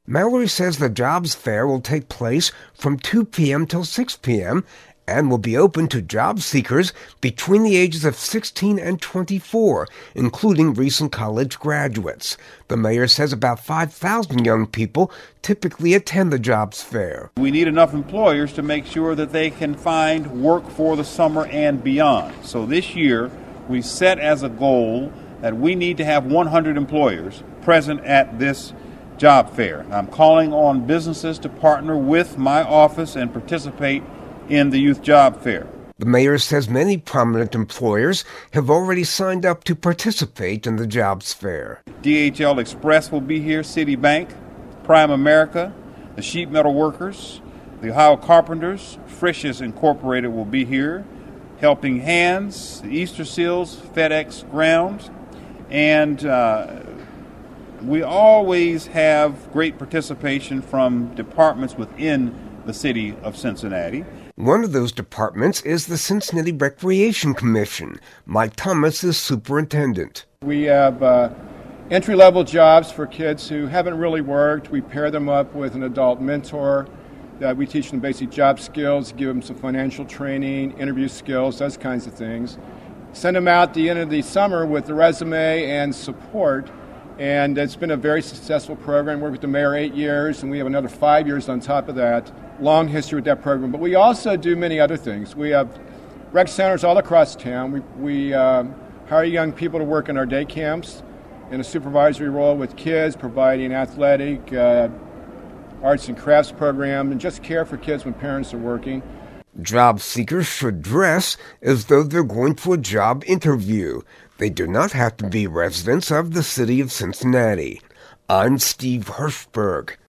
Mallory says the jobs fair will take place from 2 p.m. till 6 p.m. and will be open to job seekers between the ages of 16 and 24, including recent college graduates. The mayor says about 5,000 young people typically attend the jobs fair. We need enough employers to make sure that they can find work for the summer and beyond. So this year, we set as a goal that we need to have 100 employers present at this job fair. I'm calling on businesses to partner with my office and participate in the Youth Job Fair. The mayor says many prominent employers have already signed up to participate in the jobs fair. DHL Express will be here, Citibank, Prime America, the Sheet Metal Workers, the Ohio Carpenters, Frisch's Incorporated will be here, Helping Hands, the Easter Seals, FedEx Ground, and we always have great participation from departments within the city of Cincinnati. One of those departments is the Cincinnati Recreation Commission. Mike Thomas is superintendent. We have entry-level jobs for kids who haven't really worked. We pair them up with an adult mentor. We teach them basic job skills, give them some financial training, interview skills, those kinds of things. Send them out at the end of the summer with the resume and support. And it's been a very successful program. Worked with the mayor 8 years, and we have another 5 years on top of that. Long history with that program. But we also do many other things. We have rec centers all across town. We hire young people to work in our day camps in a supervisory role with kids, providing athletic, arts and crafts program, and just care for kids when parents are working. Job seekers should dress as though they're going for a job interview. They do not have to be residents of the city of Cincinnati. I'm Steve Hirschberg.